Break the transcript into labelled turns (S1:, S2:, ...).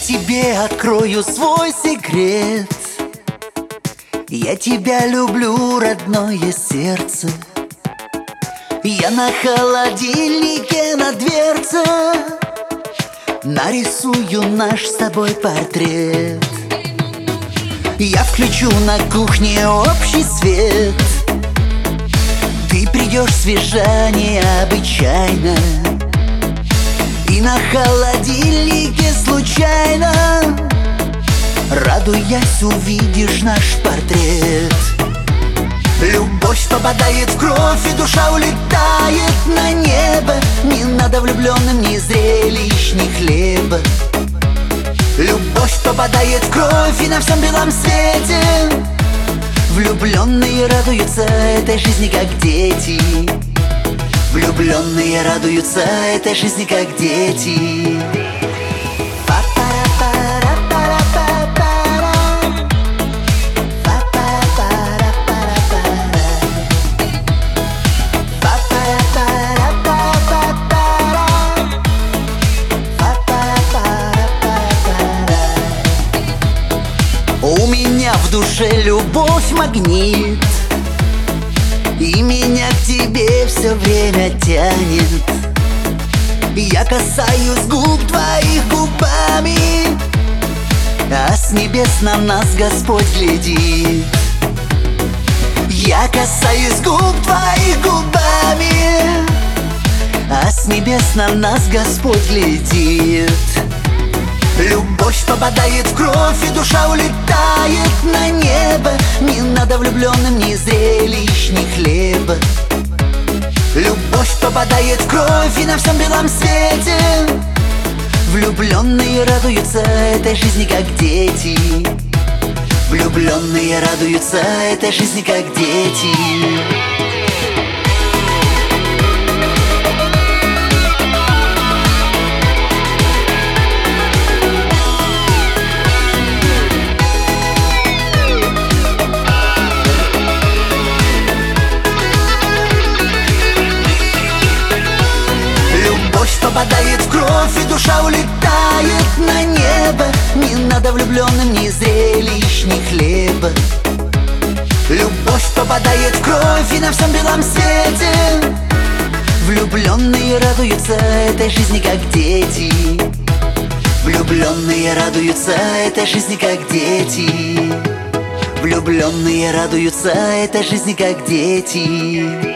S1: тебе открою свой секрет. Я тебя люблю, родное сердце. Я на холодильнике на дверце нарисую наш с тобой портрет. Я включу на кухне общий свет. Ты придешь свежа необычайно, и на холодильнике случайно, радуясь, увидишь наш портрет. Любовь попадает в кровь, и душа улетает на небо. Не надо влюбленным ни зрелищ, ни хлеба. Любовь попадает в кровь, и на всем белом свете влюбленные радуются этой жизни, как дети. Влюбленные радуются этой жизни, как дети. У меня в душе любовь магнит, и меня к тебе все время тянет. Я касаюсь губ твоих губами, а с небес на нас Господь глядит. Я касаюсь губ твоих губами, а с небес на нас Господь глядит. Любовь попадает в кровь, и душа улетает на небо. Не надо влюбленным ни зрелищ, ни хлеба. Любовь попадает в кровь, и на всем белом свете влюбленные радуются этой жизни, как дети. Влюбленные радуются этой жизни, как дети. Попадает в кровь, и душа улетает на небо. Не надо влюбленным ни зрелищ, ни хлеба. Любовь попадает в кровь, и на всем белом свете влюбленные радуются этой жизни, как дети. Влюбленные радуются этой жизни, как дети. Влюбленные радуются этой жизни, как дети.